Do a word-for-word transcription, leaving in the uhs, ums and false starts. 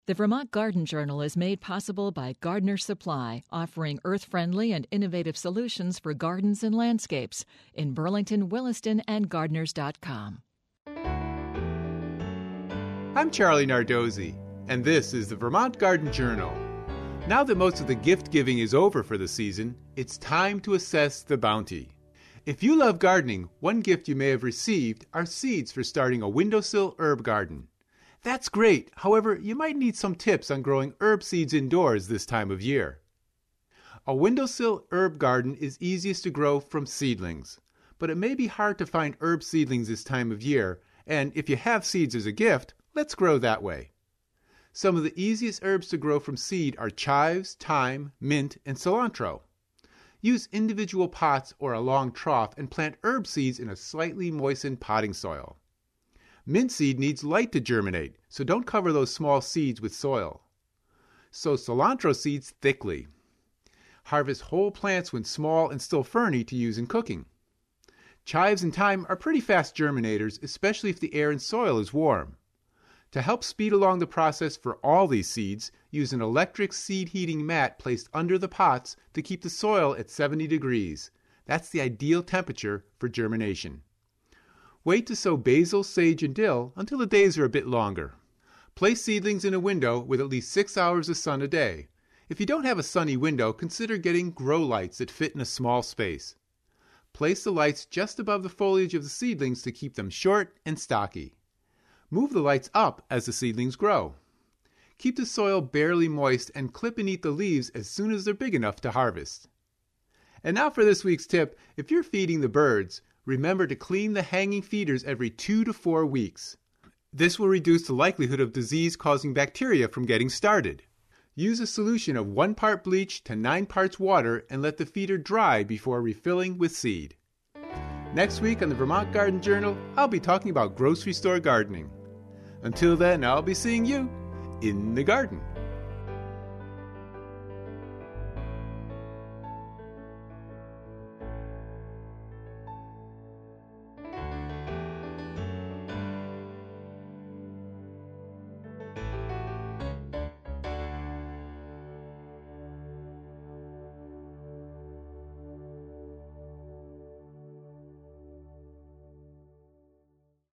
The Vermont Garden Journal is made possible by Gardener Supply, offering earth-friendly and innovative solutions for gardens and landscapes in Burlington, Williston, and gardeners dot com. I'm Charlie Nardozzi, and this is the Vermont Garden Journal. Now that most of the gift-giving is over for the season, it's time to assess the bounty. If you love gardening, one gift you may have received are seeds for starting a windowsill herb garden. That's great. However, you might need some tips on growing herb seeds indoors this time of year. A windowsill herb garden is easiest to grow from seedlings, but it may be hard to find herb seedlings this time of year, and if you have seeds as a gift, let's grow that way. Some of the easiest herbs to grow from seed are chives, thyme, mint, and cilantro. Use individual pots or a long trough and plant herb seeds in a slightly moistened potting soil. Mint seed needs light to germinate, so don't cover those small seeds with soil. Sow cilantro seeds thickly. Harvest whole plants when small and still ferny to use in cooking. Chives and thyme are pretty fast germinators, especially if the air and soil is warm. To help speed along the process for all these seeds, use an electric seed heating mat placed under the pots to keep the soil at seventy degrees. That's the ideal temperature for germination. Wait to sow basil, sage, and dill until the days are a bit longer. Place seedlings in a window with at least six hours of sun a day. If you don't have a sunny window, consider getting grow lights that fit in a small space. Place the lights just above the foliage of the seedlings to keep them short and stocky. Move the lights up as the seedlings grow. Keep the soil barely moist and clip and eat the leaves as soon as they're big enough to harvest. And now for this week's tip. If you're feeding the birds, remember to clean the hanging feeders every two to four weeks. This will reduce the likelihood of disease-causing bacteria from getting started. Use a solution of one part bleach to nine parts water and let the feeder dry before refilling with seed. Next week on the Vermont Garden Journal, I'll be talking about grocery store gardening. Until then, I'll be seeing you in the garden.